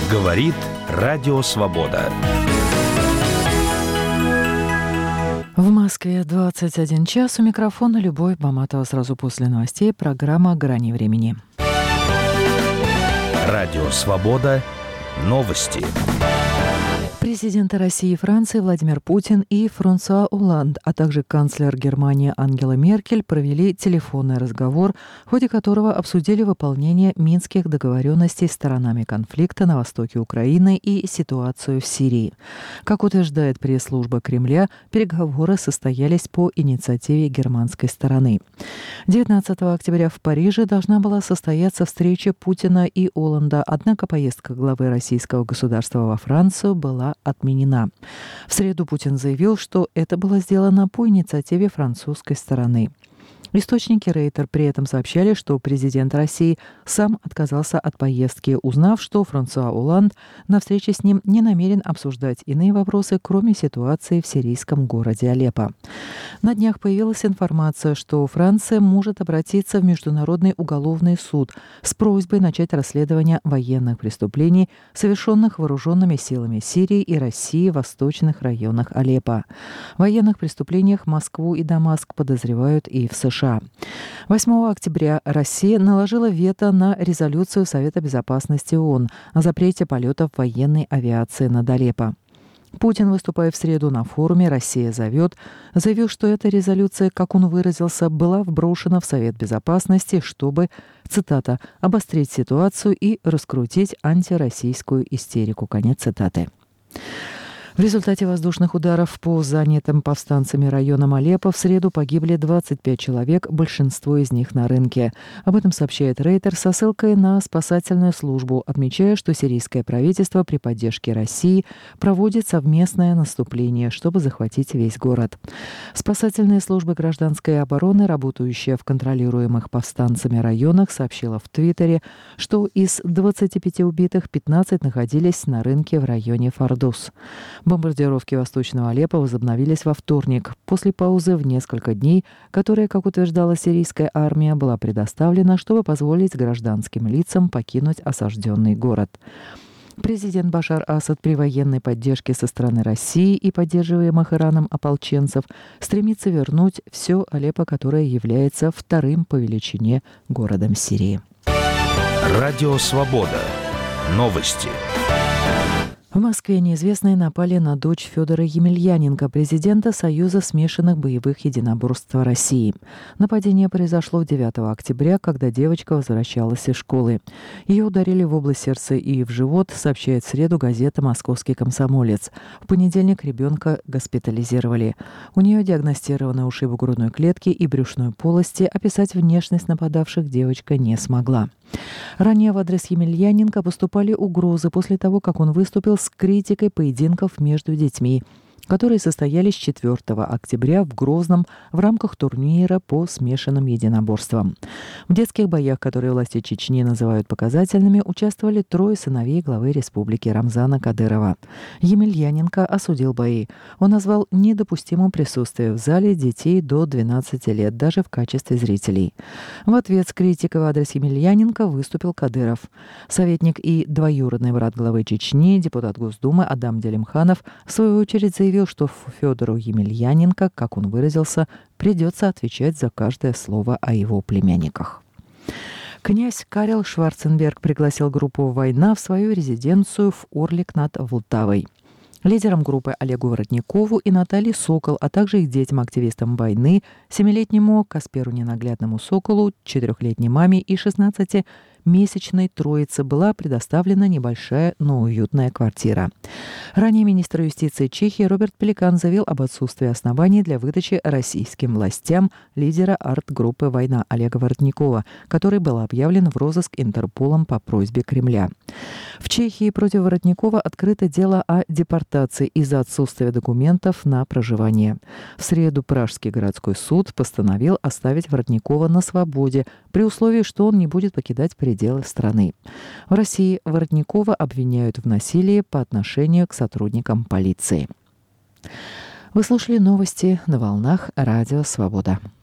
Говорит Радио Свобода. В Москве 21 час. У микрофона Любовь Баматова. Сразу после новостей программа «Грани времени». Радио Свобода. Новости. Президенты России и Франции Владимир Путин и Франсуа Олланд, а также канцлер Германии Ангела Меркель провели телефонный разговор, в ходе которого обсудили выполнение минских договоренностей сторонами конфликта на востоке Украины и ситуацию в Сирии. Как утверждает пресс-служба Кремля, переговоры состоялись по инициативе германской стороны. 19 октября в Париже должна была состояться встреча Путина и Олланда, однако поездка главы российского государства во Францию была отменена. В среду Путин заявил, что это было сделано по инициативе французской стороны. Источники Рейтер при этом сообщали, что президент России сам отказался от поездки, узнав, что Франсуа Олланд на встрече с ним не намерен обсуждать иные вопросы, кроме ситуации в сирийском городе Алеппо. На днях появилась информация, что Франция может обратиться в Международный уголовный суд с просьбой начать расследование военных преступлений, совершенных вооруженными силами Сирии и России в восточных районах Алеппо. В военных преступлениях Москву и Дамаск подозревают и в США. 8 октября Россия наложила вето на резолюцию Совета безопасности ООН о запрете полетов военной авиации над Алеппо. Путин, выступая в среду на форуме «Россия зовет», заявил, что эта резолюция, как он выразился, была вброшена в Совет безопасности, чтобы, цитата, «обострить ситуацию и раскрутить антироссийскую истерику». Конец цитаты. В результате воздушных ударов по занятым повстанцами районам Алеппо в среду погибли 25 человек, большинство из них на рынке. Об этом сообщает Рейтер со ссылкой на спасательную службу, отмечая, что сирийское правительство при поддержке России проводит совместное наступление, чтобы захватить весь город. Спасательные службы гражданской обороны, работающие в контролируемых повстанцами районах, сообщила в Твиттере, что из 25 убитых 15 находились на рынке в районе Фардус. Бомбардировки Восточного Алеппо возобновились во вторник, после паузы в несколько дней, которая, как утверждала сирийская армия, была предоставлена, чтобы позволить гражданским лицам покинуть осажденный город. Президент Башар Асад при военной поддержке со стороны России и поддерживаемых Ираном ополченцев стремится вернуть все Алеппо, которое является вторым по величине городом Сирии. Радио Свобода. Новости. В Москве неизвестные напали на дочь Федора Емельяненко, президента Союза смешанных боевых единоборств России. Нападение произошло 9 октября, когда девочка возвращалась из школы. Ее ударили в область сердца и в живот, сообщает в среду газета «Московский комсомолец». В понедельник ребенка госпитализировали. У нее диагностированы ушибы грудной клетки и брюшной полости. Описать внешность нападавших девочка не смогла. Ранее в адрес Емельяненко поступали угрозы после того, как он выступил с критикой поединков между детьми, которые состоялись 4 октября в Грозном в рамках турнира по смешанным единоборствам. В детских боях, которые власти Чечни называют показательными, участвовали 3 сыновей главы республики Рамзана Кадырова. Емельяненко осудил бои. Он назвал недопустимым присутствие в зале детей до 12 лет, даже в качестве зрителей. В ответ с критикой в адрес Емельяненко выступил Кадыров. Советник и двоюродный брат главы Чечни, депутат Госдумы Адам Делимханов, в свою очередь заявил, что Федору Емельяненко, как он выразился, придется отвечать за каждое слово о его племянниках. Князь Карел Шварценберг пригласил группу «Война» в свою резиденцию в Орлик над Влтавой. Лидерам группы Олегу Воротникову и Наталье Сокол, а также их детям-активистам войны, 7-летнему Касперу Ненаглядному Соколу, 4-летней маме и 16-месячной троице была предоставлена небольшая, но уютная квартира. Ранее министр юстиции Чехии Роберт Пеликан заявил об отсутствии оснований для выдачи российским властям лидера арт-группы «Война» Олега Воротникова, который был объявлен в розыск Интерполом по просьбе Кремля. В Чехии против Воротникова открыто дело о депортации из-за отсутствия документов на проживание. В среду Пражский городской суд постановил оставить Воротникова на свободе при условии, что он не будет покидать пределы страны. В России Воротникова обвиняют в насилии по отношению к сотрудникам полиции. Вы слушали новости на волнах Радио Свобода.